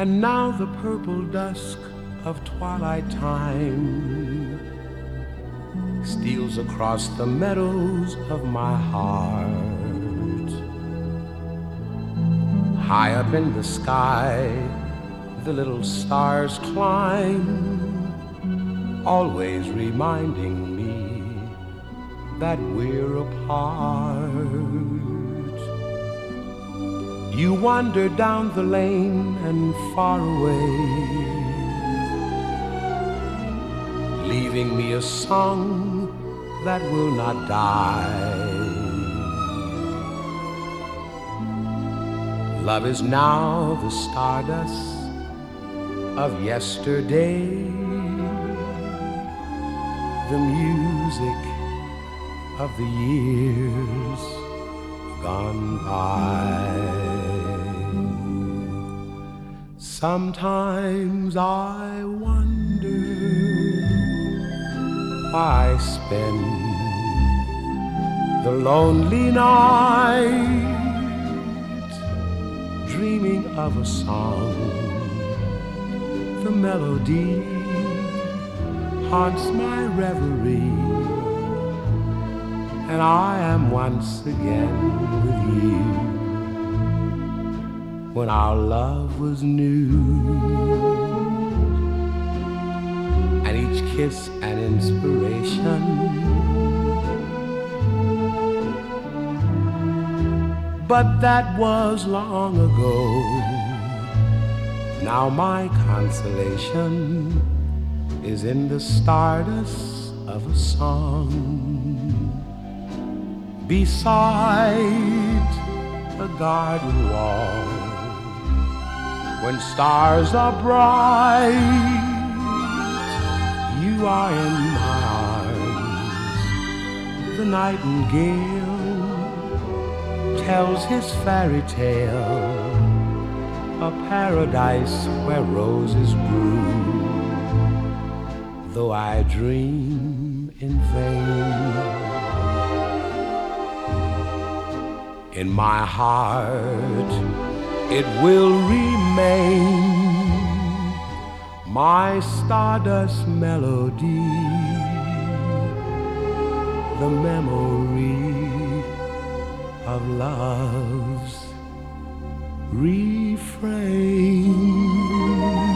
And now the purple dusk of twilight time steals across the meadows of my heart. High up in the sky, the little stars climb, always reminding me that we're apart. You wander down the lane and far away, leaving me a song that will not die. Love is now the stardust of yesterday, the music of the years gone by. Sometimes I wonder why I spend the lonely night dreaming of a song. The melody haunts my reverie, and I am once again with you when our love was new, and each kiss an inspiration. But that was long ago. Now my consolation is in the stardust of a song beside a garden wall. When stars are bright, you are in my arms. The nightingale tells his fairy tale, a paradise where roses bloom, though I dream in vain. In my heart it will remain, my stardust melody, the memory of love's refrain.